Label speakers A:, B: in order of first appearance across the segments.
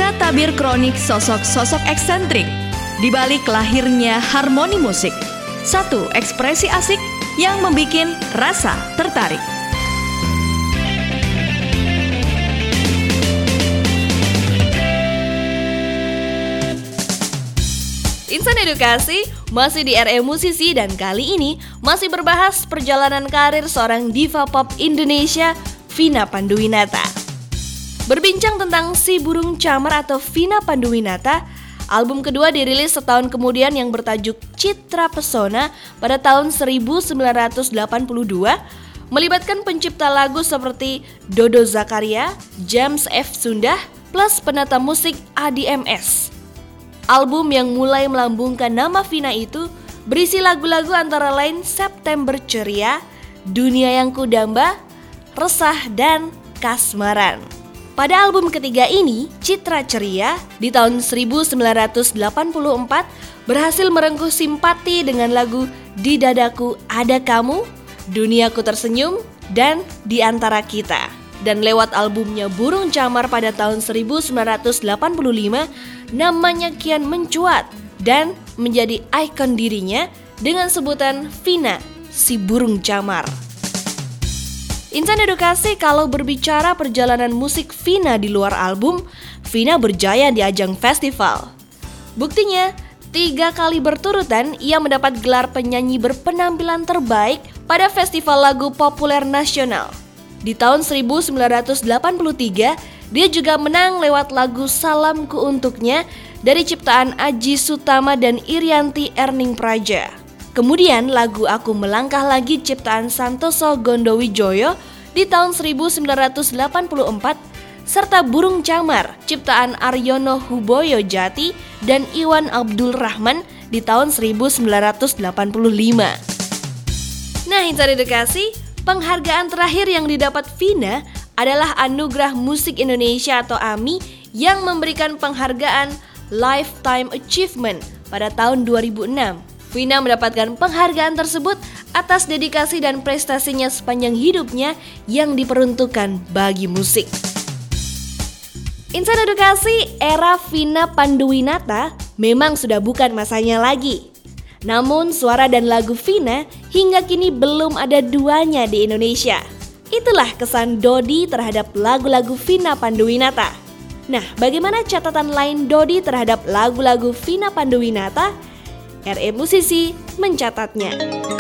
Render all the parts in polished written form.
A: Inilah tabir kronik sosok-sosok eksentrik di balik lahirnya harmoni musik. Satu ekspresi asik yang membikin rasa tertarik. Insan Edukasi masih di RE Musisi dan kali ini masih berbahas perjalanan karir seorang diva pop Indonesia, Vina Panduwinata. Berbincang tentang Si Burung Camar atau Vina Panduwinata, album kedua dirilis setahun kemudian yang bertajuk Citra Pesona pada tahun 1982, melibatkan pencipta lagu seperti Dodo Zakaria, James F. Sundah, plus penata musik ADMS. Album yang mulai melambungkan nama Vina itu berisi lagu-lagu antara lain September Ceria, Dunia Yang Kudamba, Resah, dan Kasmaran. Pada album ketiga ini, Citra Ceria, di tahun 1984 berhasil merengkuh simpati dengan lagu Di Dadaku Ada Kamu, Duniaku Tersenyum, dan Di Antara Kita. Dan lewat albumnya Burung Camar pada tahun 1985, namanya kian mencuat dan menjadi ikon dirinya dengan sebutan Vina, Si Burung Camar. Insan Edukasi, kalau berbicara perjalanan musik Vina di luar album, Vina berjaya di ajang festival. Buktinya, 3 kali berturutan ia mendapat gelar penyanyi berpenampilan terbaik pada Festival Lagu Populer Nasional. Di tahun 1983, dia juga menang lewat lagu Salamku Untuknya dari ciptaan Aji Sutama dan Irianti Erning Praja. Kemudian lagu Aku Melangkah Lagi ciptaan Santoso Gondowijoyo di tahun 1984, serta Burung Camar ciptaan Aryono Huboyo Jati dan Iwan Abdul Rahman di tahun 1985. Nah, Insan Edukasi, penghargaan terakhir yang didapat Vina adalah Anugerah Musik Indonesia atau AMI yang memberikan penghargaan Lifetime Achievement pada tahun 2006. Vina mendapatkan penghargaan tersebut atas dedikasi dan prestasinya sepanjang hidupnya yang diperuntukkan bagi musik. Insan Edukasi, era Vina Panduwinata memang sudah bukan masanya lagi. Namun suara dan lagu Vina hingga kini belum ada duanya di Indonesia. Itulah kesan Dodi terhadap lagu-lagu Vina Panduwinata. Nah, bagaimana catatan lain Dodi terhadap lagu-lagu Vina Panduwinata? RE Musisi mencatatnya.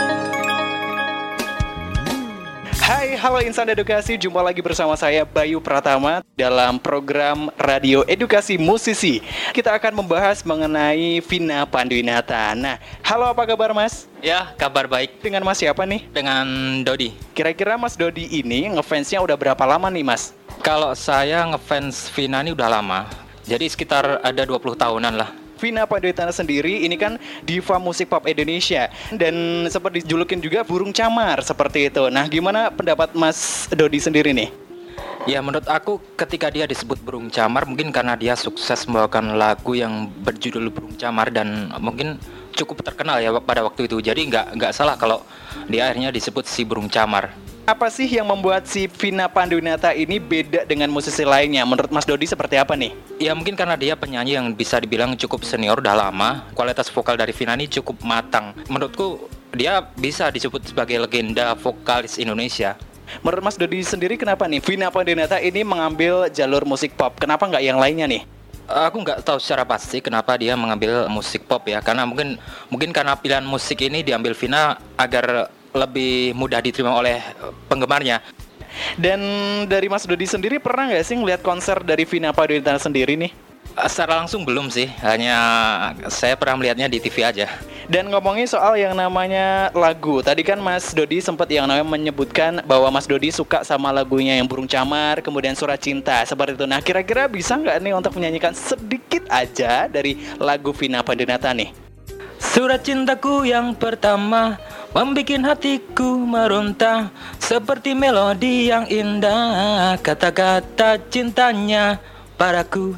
B: Hai, halo Insan Edukasi, jumpa lagi bersama saya Bayu Pratama dalam program Radio Edukasi Musisi. Kita akan membahas mengenai Vina Panduwinata. Nah, halo, apa kabar Mas?
C: Ya, kabar baik.
B: Dengan Mas siapa nih?
C: Dengan Dodi.
B: Kira-kira Mas Dodi ini ngefansnya udah berapa lama nih Mas?
C: Kalau saya ngefans Vina ini udah lama. Jadi sekitar ada 20 tahunan lah.
B: Vina Panduwinata sendiri ini kan diva musik pop Indonesia dan sempat dijulukin juga Burung Camar seperti itu. Nah, gimana pendapat Mas Dodi sendiri nih?
C: Ya, menurut aku ketika dia disebut Burung Camar mungkin karena dia sukses membawakan lagu yang berjudul Burung Camar dan mungkin cukup terkenal ya pada waktu itu. Jadi nggak salah kalau dia akhirnya disebut si Burung Camar.
B: Apa sih yang membuat si Vina Panduwinata ini beda dengan musisi lainnya? Menurut Mas Dodi seperti apa nih?
C: Ya mungkin karena dia penyanyi yang bisa dibilang cukup senior, udah lama. Kualitas vokal dari Vina ini cukup matang. Menurutku dia bisa disebut sebagai legenda vokalis Indonesia.
B: Menurut Mas Dodi sendiri kenapa nih Vina Panduwinata ini mengambil jalur musik pop? Kenapa nggak yang lainnya nih?
C: Aku nggak tahu secara pasti kenapa dia mengambil musik pop ya. Karena mungkin karena pilihan musik ini diambil Vina agar lebih mudah diterima oleh penggemarnya.
B: Dan dari Mas Dodi sendiri pernah nggak sih ngeliat konser dari Vina Panduwinata sendiri nih?
C: Secara langsung belum sih, hanya saya pernah melihatnya di TV aja.
B: Dan ngomongin soal yang namanya lagu, tadi kan Mas Dodi sempat yang namanya menyebutkan bahwa Mas Dodi suka sama lagunya yang Burung Camar, kemudian Surat Cinta, seperti itu. Nah, kira-kira bisa nggak nih untuk menyanyikan sedikit aja dari lagu Vina Panduwinata nih?
C: Surat cintaku yang pertama membikin hatiku meronta seperti melodi yang indah, kata-kata cintanya padaku.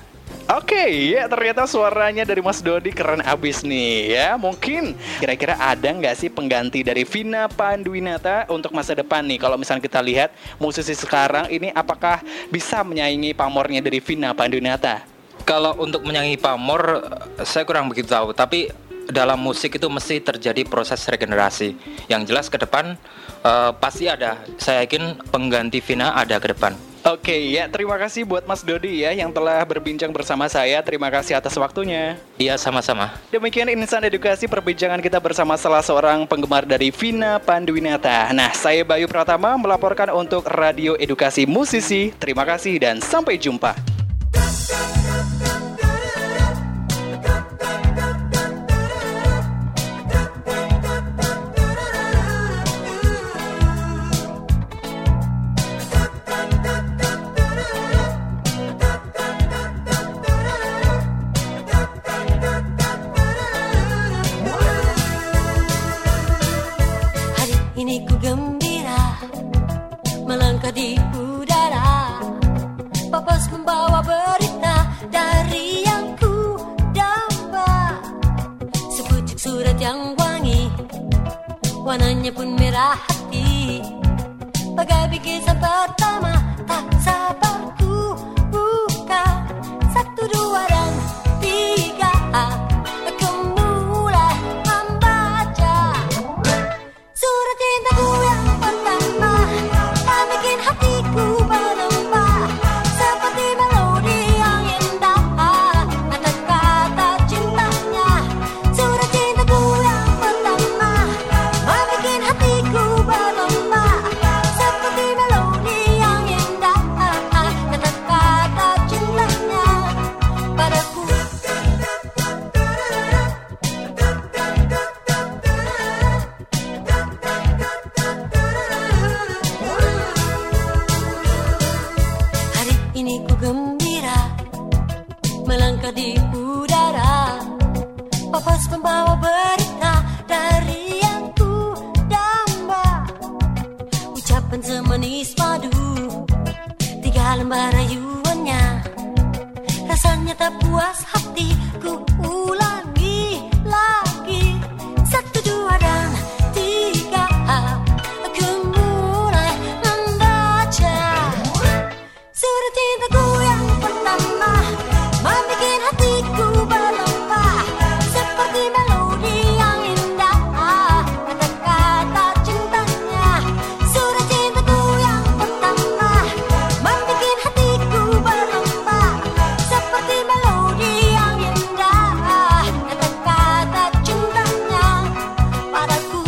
B: Oke, ya ternyata suaranya dari Mas Dodi keren abis nih ya. Mungkin kira-kira ada nggak sih pengganti dari Vina Panduwinata untuk masa depan nih? Kalau misalnya kita lihat musisi sekarang ini apakah bisa menyaingi pamornya dari Vina Panduwinata?
C: Kalau untuk menyanyi pamor, saya kurang begitu tahu. Tapi dalam musik itu mesti terjadi proses regenerasi. Yang jelas ke depan pasti ada. Saya yakin pengganti Vina ada ke depan.
B: Oke, ya terima kasih buat Mas Dodi ya yang telah berbincang bersama saya. Terima kasih atas waktunya.
C: Iya, sama-sama.
B: Demikian Insan Edukasi perbincangan kita bersama salah seorang penggemar dari Vina Panduwinata. Nah, saya Bayu Pratama melaporkan untuk Radio Edukasi Musisi. Terima kasih dan sampai jumpa.
D: Ini ku gembira melangkah di udara, Papas membawa berita dari yang ku damba. Sepucuk surat yang wangi, warnanya pun merah hati, bagai bingkisan pertama. Tak sabar ku buka, 1, 2 dan 3. Aku mulai membaca surat cintaku yang pertama, tak bikin hatiku berlembah seperti melodi yang indah. Kata-kata cintanya, surat cintaku yang pertama, tak bikin hatiku berlembah seperti melodi yang indah. Kata-kata cintanya padaku. Hari ini ku gembira melangkah di udara, Papas membawa berita dari yang ku damba. Ucapan semanis madu, 3 lembar rayuannya, rasanya tak puas hati. Ku ulangi lagi, 1, 2 dan 3. Aku mulai membaca surat cintaku yang pertama, membikin hatiku berlembah seperti melodi yang indah. Kata-kata cintanya, surat cintaku yang pertama, membikin hatiku berlembah seperti melodi yang indah. Kata-kata cintanya padaku.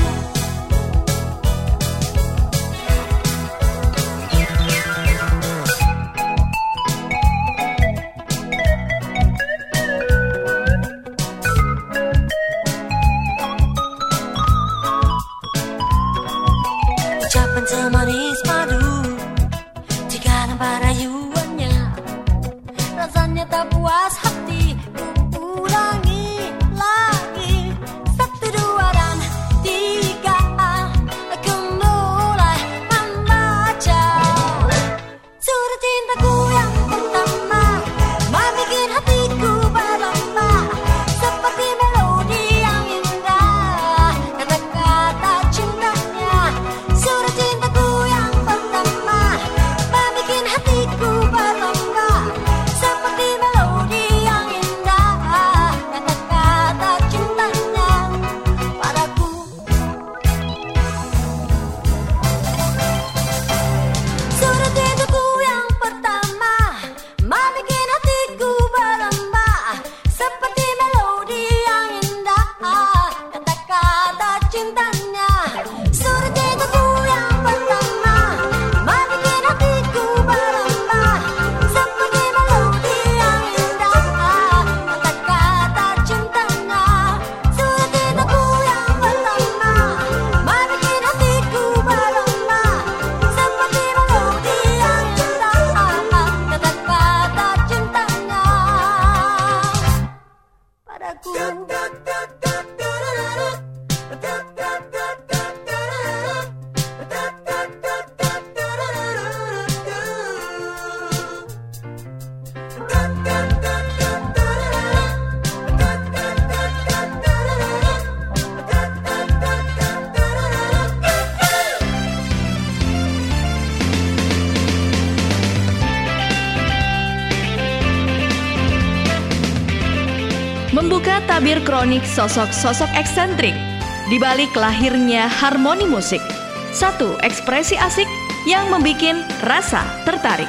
D: Ucapan semanis madu, 3 lembar rayuannya, rasanya tak puas hati. Ku ulangi lagi, 1, 2 dan 3. Aku mulai membaca surat cintaku yang pertama, membikin hatiku berlembah seperti melodi yang indah. Kata-kata cintanya, surat cintaku yang pertama, membikin hatiku berlembah seperti melodi yang indah. Kata-kata cintanya padaku. Surat cintaku yang pertama, membikin hatiku berlembah seperti melodi yang indah. Kata-kata cintanya, surat cintaku yang pertama, membikin hatiku berlembah seperti melodi yang indah. Kata-kata cintanya, surat cintaku yang pertama, membikin hatiku berlembah seperti melodi yang indah. Kata-kata cintanya padaku.
E: Membuka tabir kronik sosok-sosok eksentrik di balik lahirnya harmoni musik. Satu ekspresi asik yang membuat rasa tertarik.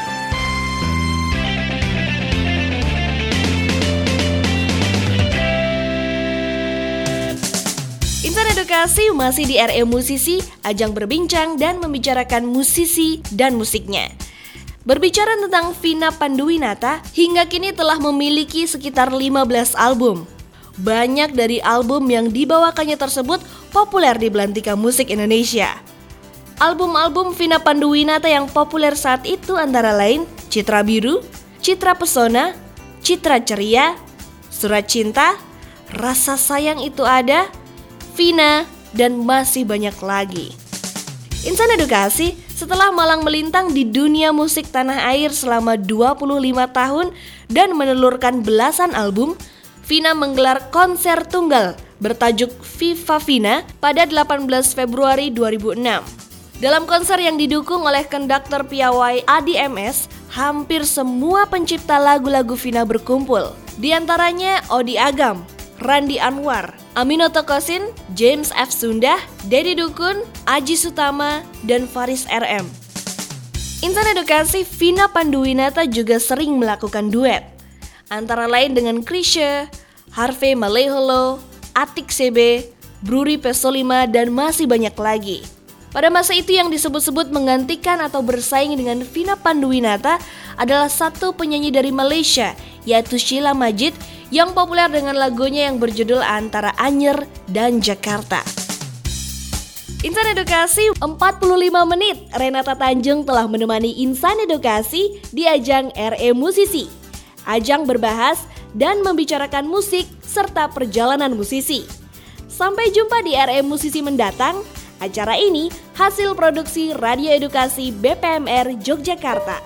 A: Insan Edukasi masih di RE Musisi, ajang berbincang dan membicarakan musisi dan musiknya. Berbicara tentang Vina Panduwinata, hingga kini telah memiliki sekitar 15 album. Banyak dari album yang dibawakannya tersebut populer di belantika musik Indonesia. Album-album Vina Panduwinata yang populer saat itu antara lain Citra Biru, Citra Pesona, Citra Ceria, Surat Cinta, Rasa Sayang Itu Ada, Vina, dan masih banyak lagi. Insan Edukasi, setelah malang melintang di dunia musik tanah air selama 25 tahun dan menelurkan belasan album, Vina menggelar konser tunggal bertajuk Viva Vina pada 18 Februari 2006. Dalam konser yang didukung oleh konduktor piawai Adi MS, hampir semua pencipta lagu-lagu Vina berkumpul. Di antaranya Odi Agam, Randi Anwar, Aminoto Kosin, James F. Sundah, Dedi Dukun, Aji Sutama, dan Faris RM. Insan Edukasi, Vina Panduwinata juga sering melakukan duet, antara lain dengan Chrisye, Harvey Maleholo, Atik CB, Bruri Pesolima, dan masih banyak lagi. Pada masa itu yang disebut-sebut menggantikan atau bersaing dengan Vina Panduwinata adalah satu penyanyi dari Malaysia, yaitu Sheila Majid, yang populer dengan lagunya yang berjudul Antara Anyer dan Jakarta. Insan Edukasi, 45 menit Renata Tanjung telah menemani Insan Edukasi di ajang RE Musisi. Ajang berbahas dan membicarakan musik serta perjalanan musisi. Sampai jumpa di RE Musisi mendatang. Acara ini hasil produksi Radio Edukasi BPMR Yogyakarta.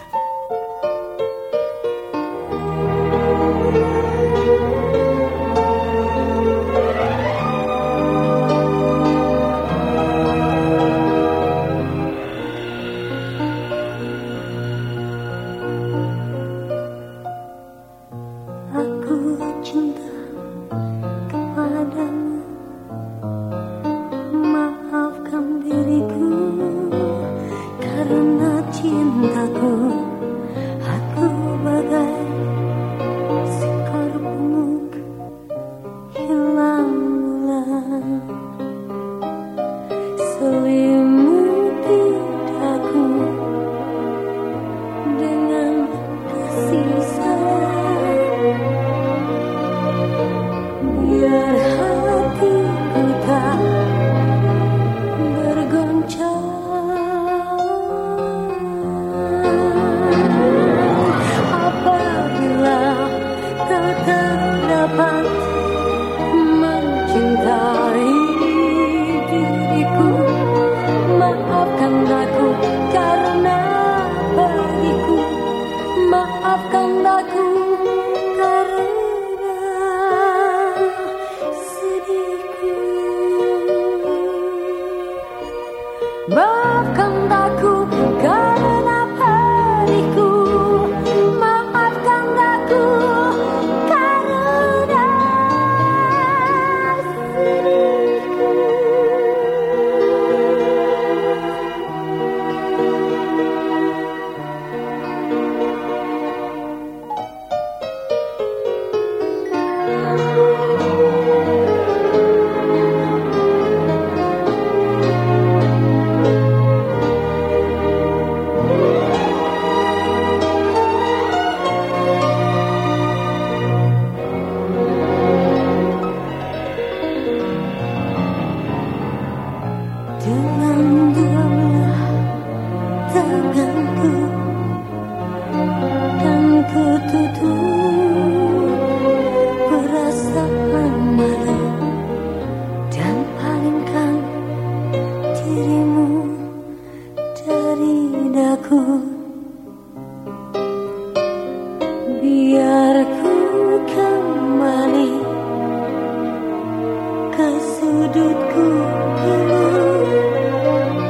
D: Ke sudutku dulu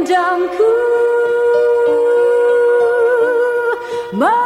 D: memandangku.